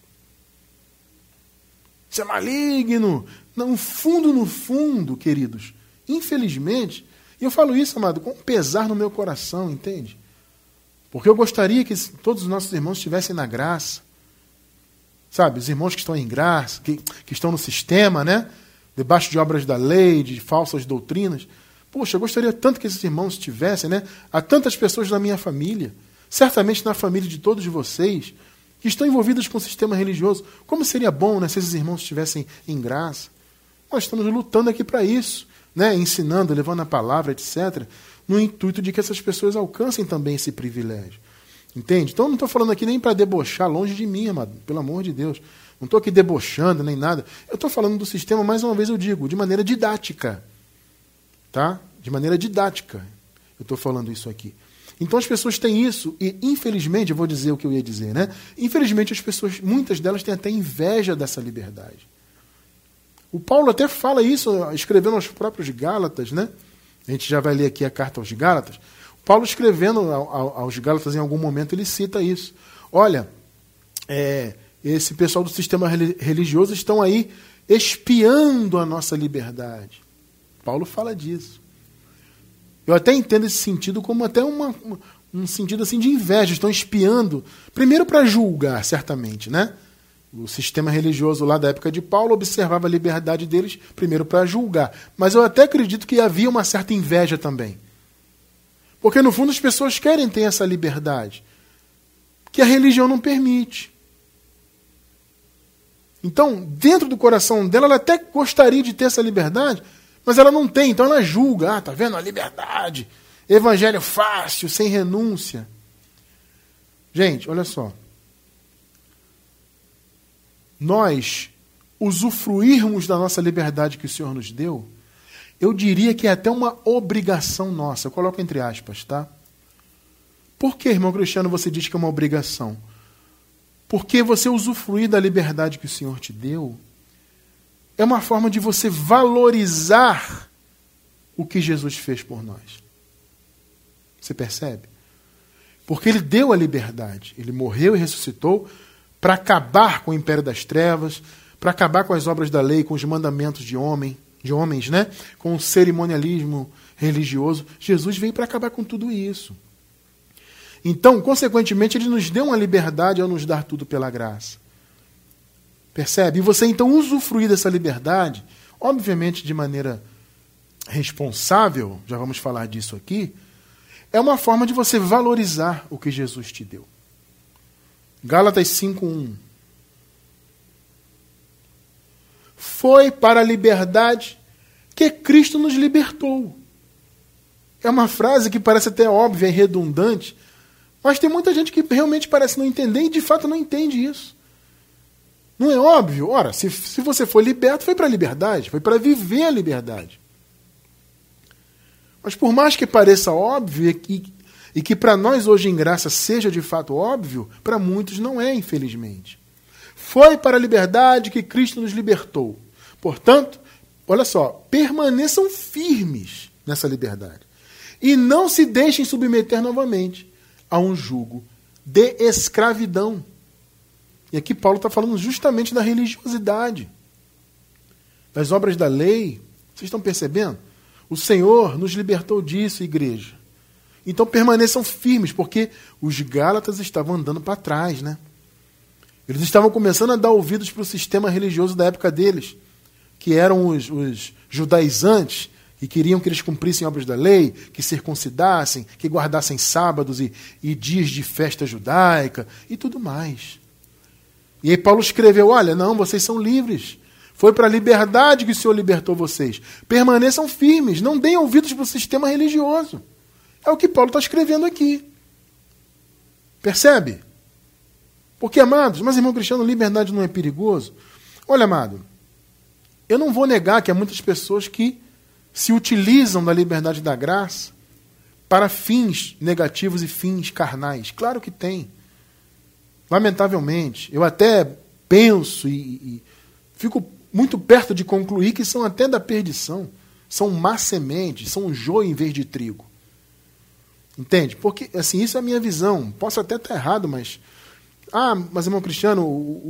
Isso é maligno. No fundo, queridos, infelizmente, e eu falo isso, amado, com pesar no meu coração, entende? Porque eu gostaria que todos os nossos irmãos estivessem na graça. Sabe, os irmãos que estão em graça, que estão no sistema, né? Debaixo de obras da lei, de falsas doutrinas. Poxa, eu gostaria tanto que esses irmãos estivessem, né? Há tantas pessoas na minha família, certamente na família de todos vocês, que estão envolvidas com o sistema religioso. Como seria bom, né, se esses irmãos estivessem em graça? Nós estamos lutando aqui para isso, né? Ensinando, levando a palavra, etc., no intuito de que essas pessoas alcancem também esse privilégio. Entende? Então eu não estou falando aqui nem para debochar, longe de mim, amado, pelo amor de Deus. Não estou aqui debochando nem nada. Eu estou falando do sistema, mais uma vez eu digo, de maneira didática. Tá? De maneira didática. Eu estou falando isso aqui. Então as pessoas têm isso, e infelizmente, eu vou dizer o que eu ia dizer, né? Infelizmente as pessoas, muitas delas têm até inveja dessa liberdade. O Paulo até fala isso, escrevendo aos próprios Gálatas, né? A gente já vai ler aqui a carta aos Gálatas. O Paulo escrevendo aos Gálatas, em algum momento, ele cita isso. Olha, esse pessoal do sistema religioso estão aí espiando a nossa liberdade. Paulo fala disso. Eu até entendo esse sentido como até um sentido assim de inveja. Estão espiando, primeiro para julgar, certamente, né? O sistema religioso lá da época de Paulo observava a liberdade deles, primeiro para julgar. Mas eu até acredito que havia uma certa inveja também. Porque, no fundo, as pessoas querem ter essa liberdade, que a religião não permite. Então, dentro do coração dela, ela até gostaria de ter essa liberdade, mas ela não tem, então ela julga. Tá vendo? A liberdade, evangelho fácil, sem renúncia. Gente, olha só. Nós usufruirmos da nossa liberdade que o Senhor nos deu, eu diria que é até uma obrigação nossa. Eu coloco entre aspas, tá? Por que, irmão Cristiano, você diz que é uma obrigação? Porque você usufruir da liberdade que o Senhor te deu é uma forma de você valorizar o que Jesus fez por nós. Você percebe? Porque Ele deu a liberdade. Ele morreu e ressuscitou para acabar com o império das trevas, para acabar com as obras da lei, com os mandamentos de homens, né? Com o cerimonialismo religioso. Jesus veio para acabar com tudo isso. Então, consequentemente, Ele nos deu uma liberdade ao nos dar tudo pela graça. Percebe? E você, então, usufruir dessa liberdade, obviamente de maneira responsável, já vamos falar disso aqui, é uma forma de você valorizar o que Jesus te deu. Gálatas 5:1. foi para a liberdade que Cristo nos libertou. É uma frase que parece até óbvia e redundante, mas tem muita gente que realmente parece não entender e de fato não entende isso. Não é óbvio? Ora, se você foi liberto, foi para a liberdade, foi para viver a liberdade. Mas por mais que pareça óbvio e que para nós hoje em graça seja de fato óbvio, para muitos não é, infelizmente. Foi para a liberdade que Cristo nos libertou. Portanto, olha só, permaneçam firmes nessa liberdade. E não se deixem submeter novamente a um jugo de escravidão. E aqui Paulo está falando justamente da religiosidade, das obras da lei. Vocês estão percebendo? O Senhor nos libertou disso, igreja. Então permaneçam firmes, porque os Gálatas estavam andando para trás, né? Eles estavam começando a dar ouvidos para o sistema religioso da época deles, que eram os judaizantes, e queriam que eles cumprissem obras da lei, que circuncidassem, que guardassem sábados e dias de festa judaica e tudo mais. E aí Paulo escreveu, olha, não, vocês são livres. Foi para a liberdade que o Senhor libertou vocês. Permaneçam firmes, não deem ouvidos para o sistema religioso. É o que Paulo está escrevendo aqui. Percebe? Porque, amados, mas irmão Cristiano, liberdade não é perigoso? Olha, amado, eu não vou negar que há muitas pessoas que se utilizam da liberdade da graça para fins negativos e fins carnais. Claro que tem. Lamentavelmente. Eu até penso e fico muito perto de concluir que são até da perdição. São má semente, são joio em vez de trigo. Entende? Porque, assim, isso é a minha visão. Posso até estar errado, mas... mas irmão Cristiano,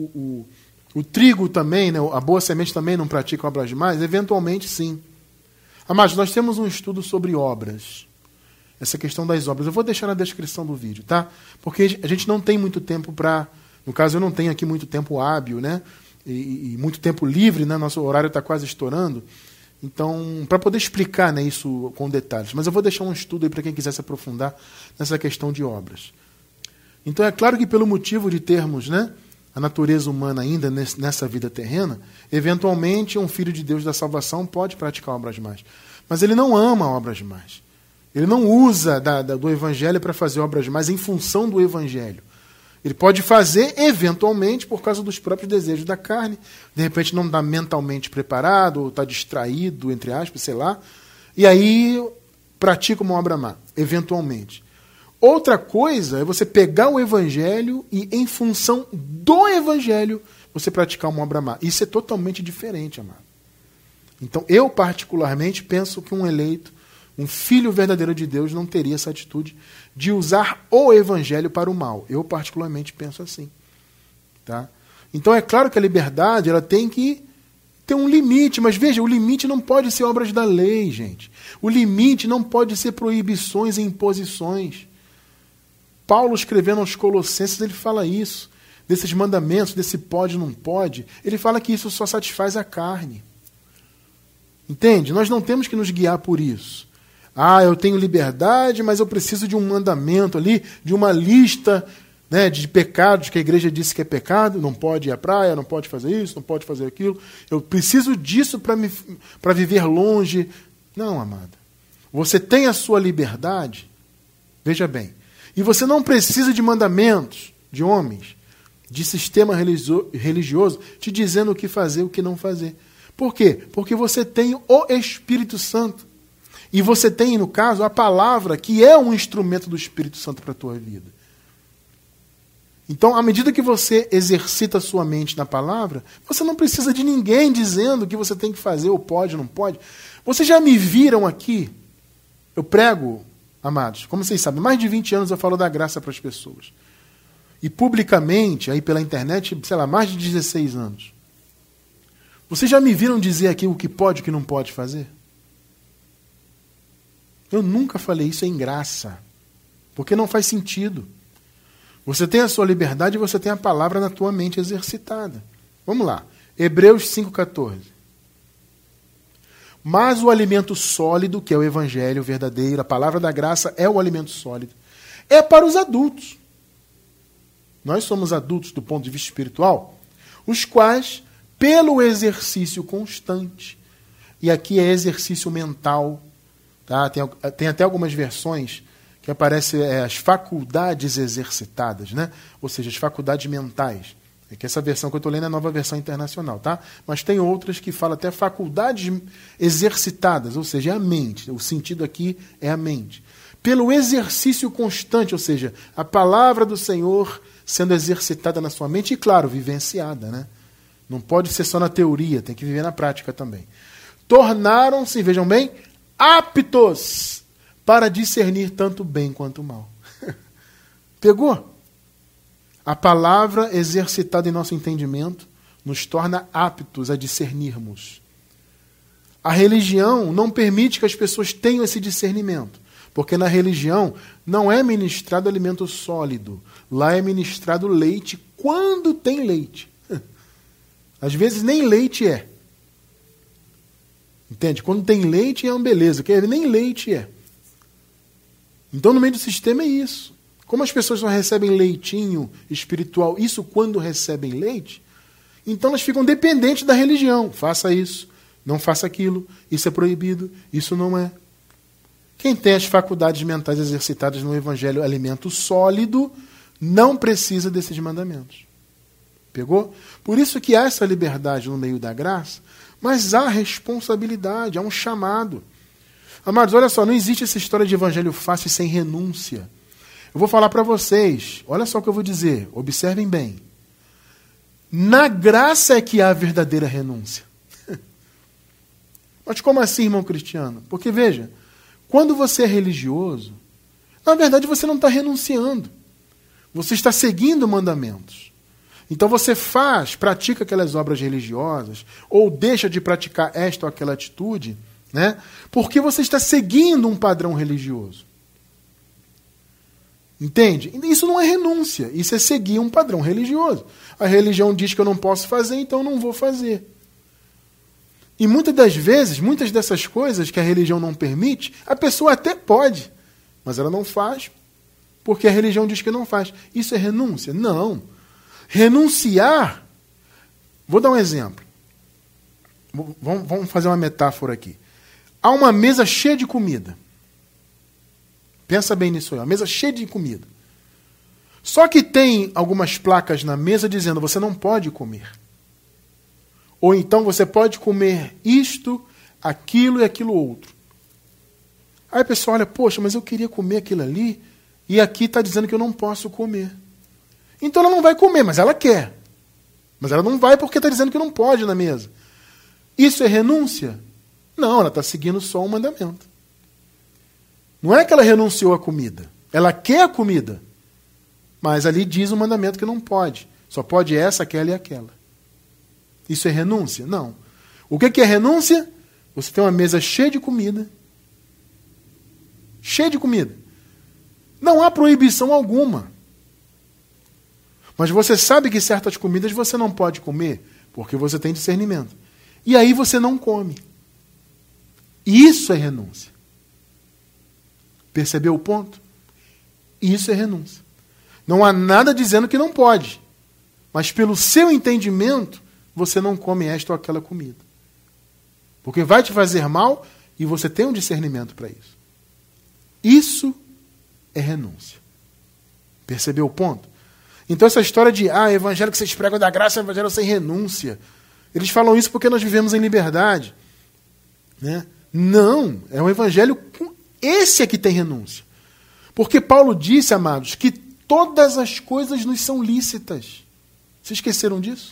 o trigo também, né, a boa semente também não pratica obras demais? Eventualmente, sim. Mas nós temos um estudo sobre obras. Essa questão das obras. Eu vou deixar na descrição do vídeo, tá? Porque a gente não tem muito tempo para... No caso, eu não tenho aqui muito tempo hábil, né? E muito tempo livre, né? Nosso horário está quase estourando. Então, para poder explicar, né, isso com detalhes. Mas eu vou deixar um estudo aí para quem quiser se aprofundar nessa questão de obras. Então, é claro que pelo motivo de termos, né, a natureza humana ainda nessa vida terrena, eventualmente um filho de Deus da salvação pode praticar obras demais. Mas ele não ama obras demais. Ele não usa do evangelho para fazer obras demais em função do evangelho. Ele pode fazer, eventualmente, por causa dos próprios desejos da carne. De repente não está mentalmente preparado, ou está distraído, entre aspas, sei lá. E aí pratica uma obra má, eventualmente. Outra coisa é você pegar o evangelho e, em função do evangelho, você praticar uma obra má. Isso é totalmente diferente, amado. Então, eu particularmente penso que um eleito, um filho verdadeiro de Deus, não teria essa atitude de usar o evangelho para o mal. Eu particularmente penso assim. Tá? Então, é claro que a liberdade ela tem que ter um limite, mas veja, o limite não pode ser obras da lei, gente. O limite não pode ser proibições e imposições. Paulo, escrevendo aos Colossenses, ele fala isso, desses mandamentos, desse pode e não pode. Ele fala que isso só satisfaz a carne. Entende? Nós não temos que nos guiar por isso. Eu tenho liberdade, mas eu preciso de um mandamento ali, de uma lista, né, de pecados que a igreja disse que é pecado. Não pode ir à praia, não pode fazer isso, não pode fazer aquilo. Eu preciso disso para viver longe. Não, amada. Você tem a sua liberdade, veja bem, e você não precisa de mandamentos de homens, de sistema religioso, te dizendo o que fazer e o que não fazer. Por quê? Porque você tem o Espírito Santo. E você tem, no caso, a palavra, que é um instrumento do Espírito Santo para a tua vida. Então, à medida que você exercita a sua mente na palavra, você não precisa de ninguém dizendo o que você tem que fazer, ou pode, ou não pode. Vocês já me viram aqui? Eu prego, amados, como vocês sabem, mais de 20 anos eu falo da graça para as pessoas. E publicamente, aí pela internet, sei lá, mais de 16 anos. Vocês já me viram dizer aqui o que pode e o que não pode fazer? Eu nunca falei isso em graça, porque não faz sentido. Você tem a sua liberdade e você tem a palavra na tua mente exercitada. Vamos lá, Hebreus 5,14. Mas o alimento sólido, que é o evangelho verdadeiro, a palavra da graça é o alimento sólido, é para os adultos. Nós somos adultos do ponto de vista espiritual, os quais pelo exercício constante. E aqui é exercício mental. Tá? Tem até algumas versões que aparecem as faculdades exercitadas, né? Ou seja, as faculdades mentais. É que essa versão que eu estou lendo é a Nova Versão Internacional, tá? Mas tem outras que falam até faculdades exercitadas, ou seja, é a mente. O sentido aqui é a mente. Pelo exercício constante, ou seja, a palavra do Senhor sendo exercitada na sua mente e, claro, vivenciada, né? Não pode ser só na teoria, tem que viver na prática também. Tornaram-se, vejam bem, aptos para discernir tanto bem quanto mal. Pegou? A palavra exercitada em nosso entendimento nos torna aptos a discernirmos. A religião não permite que as pessoas tenham esse discernimento, porque na religião não é ministrado alimento sólido, lá é ministrado leite quando tem leite. Às vezes nem leite é. Entende? Quando tem leite é uma beleza, porque nem leite é. Então no meio do sistema é isso. Como as pessoas não recebem leitinho espiritual, isso quando recebem leite, então elas ficam dependentes da religião. Faça isso, não faça aquilo, isso é proibido, isso não é. Quem tem as faculdades mentais exercitadas no Evangelho, alimento sólido, não precisa desses mandamentos. Pegou? Por isso que há essa liberdade no meio da graça, mas há responsabilidade, há um chamado. Amados, olha só, não existe essa história de evangelho fácil sem renúncia. Eu vou falar para vocês, olha só o que eu vou dizer, observem bem. Na graça é que há a verdadeira renúncia. Mas como assim, irmão Cristiano? Porque veja, quando você é religioso, na verdade você não está renunciando. Você está seguindo mandamentos. Então você pratica aquelas obras religiosas, ou deixa de praticar esta ou aquela atitude, né? Porque você está seguindo um padrão religioso. Entende? Isso não é renúncia, isso é seguir um padrão religioso. A religião diz que eu não posso fazer, então eu não vou fazer. E muitas das vezes, muitas dessas coisas que a religião não permite, a pessoa até pode, mas ela não faz, porque a religião diz que não faz. Isso é renúncia? Não. Renunciar, vou dar um exemplo. Vamos fazer uma metáfora aqui. Há uma mesa cheia de comida. Pensa bem nisso aí, uma mesa cheia de comida. Só que tem algumas placas na mesa dizendo você não pode comer. Ou então você pode comer isto, aquilo e aquilo outro. Aí a pessoa olha, poxa, mas eu queria comer aquilo ali e aqui está dizendo que eu não posso comer. Então ela não vai comer, mas ela quer. Mas ela não vai porque está dizendo que não pode na mesa. Isso é renúncia? Não, ela está seguindo só um mandamento. Não é que ela renunciou à comida. Ela quer a comida. Mas ali diz o mandamento que não pode. Só pode essa, aquela e aquela. Isso é renúncia? Não. O que é renúncia? Você tem uma mesa cheia de comida. Cheia de comida. Não há proibição alguma. Mas você sabe que certas comidas você não pode comer, porque você tem discernimento. E aí você não come. Isso é renúncia. Percebeu o ponto? Isso é renúncia. Não há nada dizendo que não pode. Mas pelo seu entendimento, você não come esta ou aquela comida. Porque vai te fazer mal e você tem um discernimento para isso. Isso é renúncia. Percebeu o ponto? Então essa história de evangelho que vocês pregam da graça é evangelho sem renúncia. Eles falam isso porque nós vivemos em liberdade. Né? Não, é um evangelho com esse é que tem renúncia. Porque Paulo disse, amados, que todas as coisas nos são lícitas. Vocês esqueceram disso?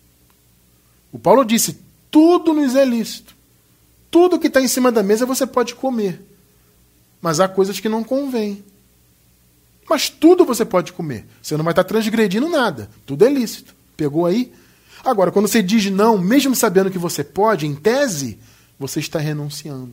O Paulo disse, tudo nos é lícito. Tudo que está em cima da mesa você pode comer. Mas há coisas que não convêm. Mas tudo você pode comer. Você não vai estar transgredindo nada. Tudo é lícito. Pegou aí? Agora, quando você diz não, mesmo sabendo que você pode, em tese, você está renunciando.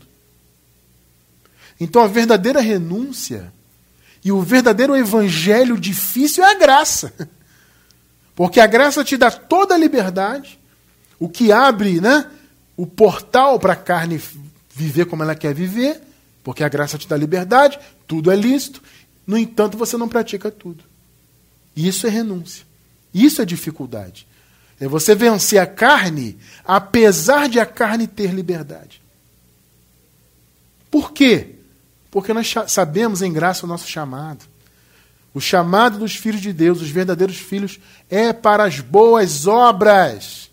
Então a verdadeira renúncia e o verdadeiro evangelho difícil é a graça. Porque a graça te dá toda a liberdade, o que abre, né, o portal para a carne viver como ela quer viver, porque a graça te dá liberdade, tudo é lícito, no entanto você não pratica tudo. Isso é renúncia. Isso é dificuldade. É você vencer a carne, apesar de a carne ter liberdade. Por quê? Porque nós sabemos em graça o nosso chamado. O chamado dos filhos de Deus, os verdadeiros filhos, é para as boas obras.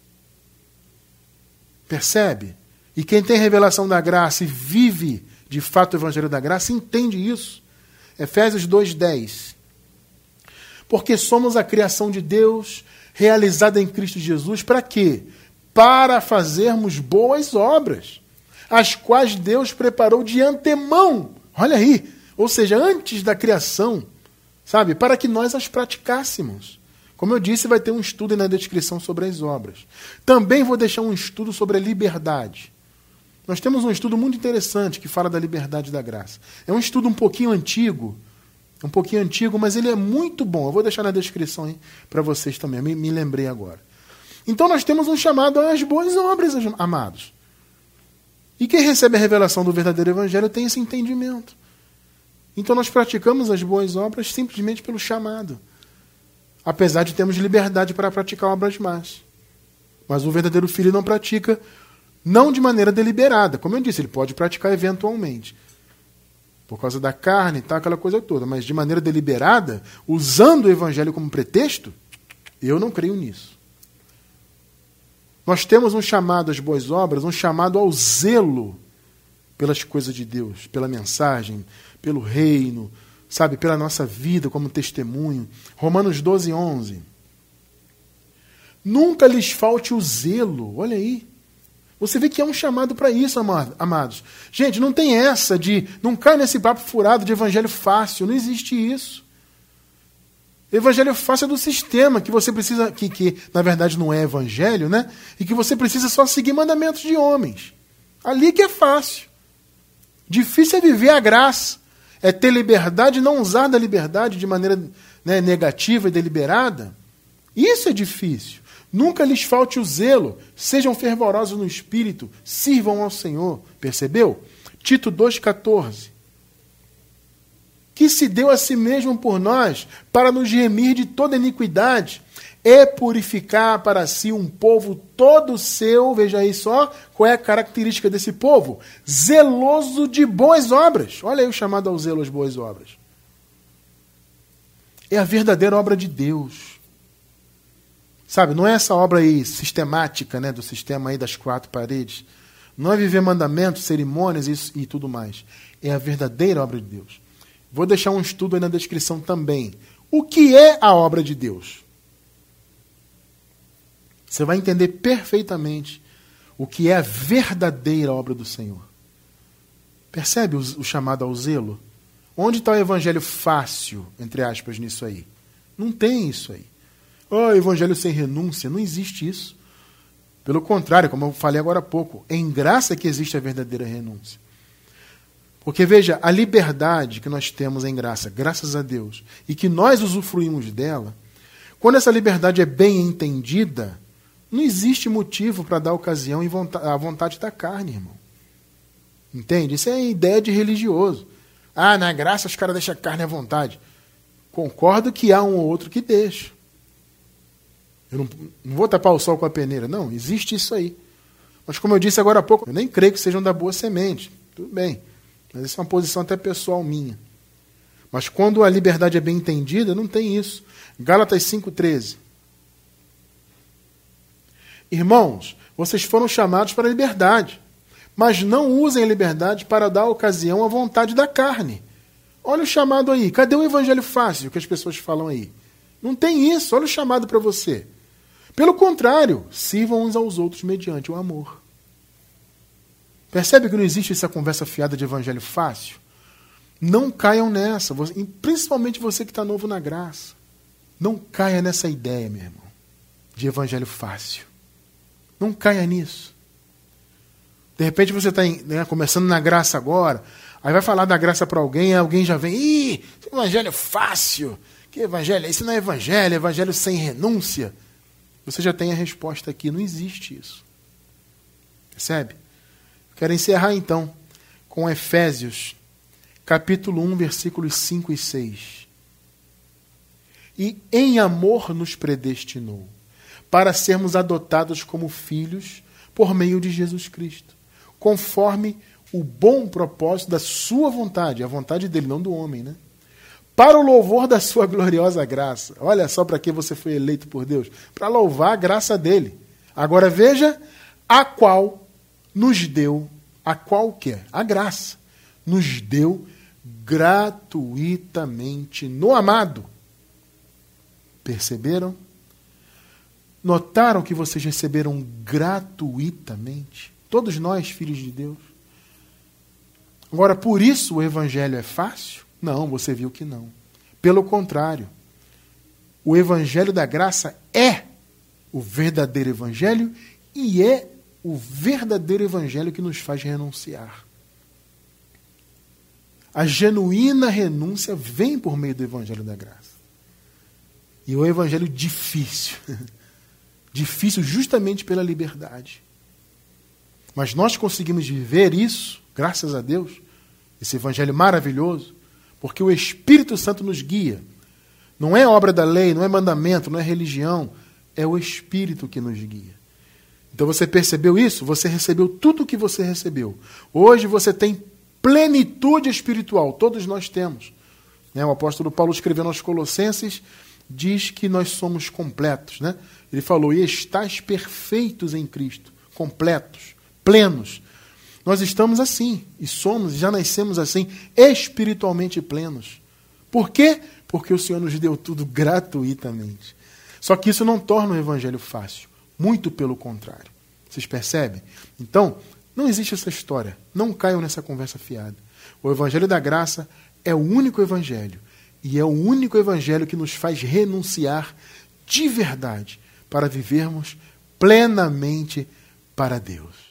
Percebe? E quem tem revelação da graça e vive de fato o evangelho da graça, entende isso. Efésios 2:10. Porque somos a criação de Deus, realizada em Cristo Jesus, para quê? Para fazermos boas obras, as quais Deus preparou de antemão. Olha aí, ou seja, antes da criação, sabe? Para que nós as praticássemos. Como eu disse, vai ter um estudo aí na descrição sobre as obras. Também vou deixar um estudo sobre a liberdade. Nós temos um estudo muito interessante que fala da liberdade da graça. É um estudo um pouquinho antigo, mas ele é muito bom. Eu vou deixar na descrição aí para vocês também, me lembrei agora. Então nós temos um chamado às boas obras, amados. E quem recebe a revelação do verdadeiro evangelho tem esse entendimento. Então nós praticamos as boas obras simplesmente pelo chamado. Apesar de termos liberdade para praticar obras más. Mas o verdadeiro filho não pratica, não de maneira deliberada. Como eu disse, ele pode praticar eventualmente. Por causa da carne e tal, aquela coisa toda. Mas de maneira deliberada, usando o evangelho como pretexto, eu não creio nisso. Nós temos um chamado às boas obras, um chamado ao zelo pelas coisas de Deus, pela mensagem, pelo reino, sabe, pela nossa vida como testemunho. Romanos 12:11. Nunca lhes falte o zelo. Olha aí. Você vê que é um chamado para isso, amados. Gente, não tem essa de... Não cai nesse papo furado de evangelho fácil. Não existe isso. Evangelho fácil é do sistema, que você precisa... Que na verdade não é evangelho, né? E que você precisa só seguir mandamentos de homens. Ali que é fácil. Difícil é viver a graça. É ter liberdade e não usar da liberdade de maneira, né, negativa e deliberada. Isso é difícil. Nunca lhes falte o zelo, sejam fervorosos no espírito, sirvam ao Senhor. Percebeu? Tito 2,14. Que se deu a si mesmo por nós, para nos remir de toda iniquidade, e purificar para si um povo todo seu. Veja aí só qual é a característica desse povo: zeloso de boas obras. Olha aí o chamado ao zelo às boas obras. É a verdadeira obra de Deus. Sabe, não é essa obra aí sistemática, né, do sistema aí das 4 paredes. Não é viver mandamentos, cerimônias e tudo mais. É a verdadeira obra de Deus. Vou deixar um estudo aí na descrição também. O que é a obra de Deus? Você vai entender perfeitamente o que é a verdadeira obra do Senhor. Percebe o chamado ao zelo? Onde está o evangelho fácil, entre aspas, nisso aí? Não tem isso aí. Oh, evangelho sem renúncia, não existe isso. Pelo contrário, como eu falei agora há pouco, é em graça que existe a verdadeira renúncia. Porque veja, a liberdade que nós temos em graça, graças a Deus, e que nós usufruímos dela, quando essa liberdade é bem entendida, não existe motivo para dar ocasião à vontade da carne, irmão. Entende? Isso é ideia de religioso. Ah, na graça os caras deixam a carne à vontade. Concordo que há um ou outro que deixa. Eu não vou tapar o sol com a peneira. Não, existe isso aí. Mas como eu disse agora há pouco, eu nem creio que sejam da boa semente. Tudo bem. Mas isso é uma posição até pessoal minha. Mas quando a liberdade é bem entendida, não tem isso. Gálatas 5,13. Irmãos, vocês foram chamados para a liberdade, mas não usem a liberdade para dar ocasião à vontade da carne. Olha o chamado aí. Cadê o evangelho fácil que as pessoas falam aí? Não tem isso. Olha o chamado para você. Pelo contrário, sirvam uns aos outros mediante o amor. Percebe que não existe essa conversa fiada de evangelho fácil? Não caiam nessa, principalmente você que está novo na graça. Não caia nessa ideia, meu irmão, de evangelho fácil. Não caia nisso. De repente você está começando na graça agora, aí vai falar da graça para alguém, e alguém já vem, ih, evangelho fácil, que evangelho? Isso não é evangelho, é evangelho sem renúncia. Você já tem a resposta aqui, não existe isso. Percebe? Quero encerrar então com Efésios, capítulo 1, versículos 5 e 6. E em amor nos predestinou, para sermos adotados como filhos por meio de Jesus Cristo, conforme o bom propósito da sua vontade, a vontade dele, não do homem, né? Para o louvor da sua gloriosa graça. Olha só para que você foi eleito por Deus. Para louvar a graça dele. Agora veja, a qual nos deu, a qual que é? A graça. Nos deu gratuitamente no amado. Perceberam? Notaram que vocês receberam gratuitamente? Todos nós, filhos de Deus. Agora, por isso o evangelho é fácil? Não, você viu que não. Pelo contrário, o evangelho da graça é o verdadeiro evangelho e é o verdadeiro evangelho que nos faz renunciar. A genuína renúncia vem por meio do evangelho da graça. E o evangelho difícil. Difícil justamente pela liberdade. Mas nós conseguimos viver isso, graças a Deus, esse evangelho maravilhoso, porque o Espírito Santo nos guia. Não é obra da lei, não é mandamento, não é religião, é o Espírito que nos guia. Então você percebeu isso? Você recebeu tudo o que você recebeu. Hoje você tem plenitude espiritual, todos nós temos. O apóstolo Paulo, escrevendo aos Colossenses, diz que nós somos completos. Ele falou, e estáis perfeitos em Cristo, completos, plenos. Nós estamos assim, e somos, já nascemos assim, espiritualmente plenos. Por quê? Porque o Senhor nos deu tudo gratuitamente. Só que isso não torna o evangelho fácil, muito pelo contrário. Vocês percebem? Então, não existe essa história, não caiam nessa conversa fiada. O evangelho da graça é o único evangelho, e é o único evangelho que nos faz renunciar de verdade para vivermos plenamente para Deus.